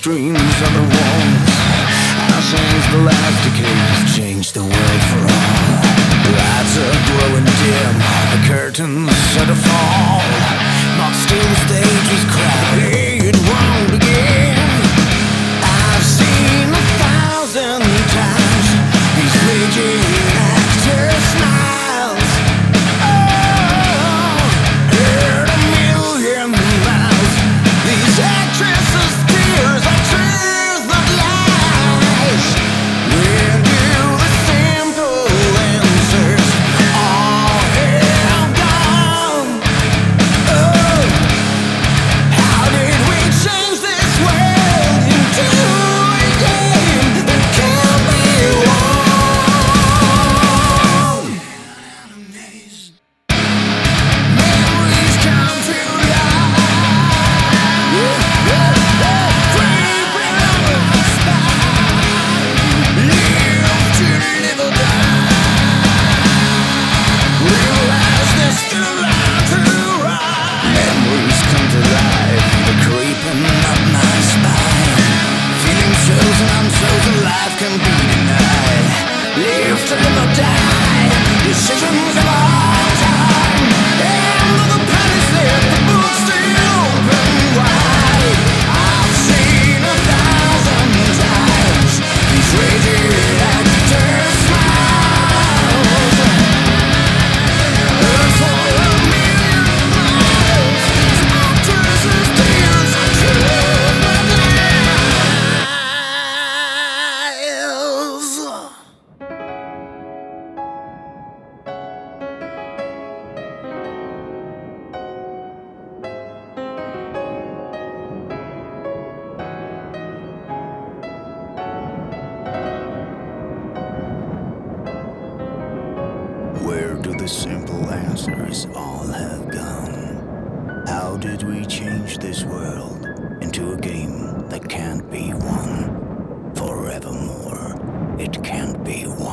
streams of the walls. How since the last decade changed the world for all. Lights are growing dim, the curtains set to fall, but still the stage is crowded, it won't begin. I've seen 1,000 times these raging actors' smiles. Oh, heard 1,000,000 miles. These actresses' tears are tears that lies. Where do the simple answers all have gone? Oh, how did we change this world into a game that can't be won? Memories come to life. Creeping up my spine. Live to live or die. Realize there's still a line to ride. Memories come to life, they're creeping up my spine. Feeling chosen, I'm chosen, life can be denied. Live to live or die. Decisions of all time. End of the palisade, the books stay open wide. I've seen 1,000 times these raging actors' smiles. For 1,000,000 miles, these actors' tears are truth but lies. Where do the simple answers all have gone? How did we change this world into a game that can't be won? Forevermore, it can't be won.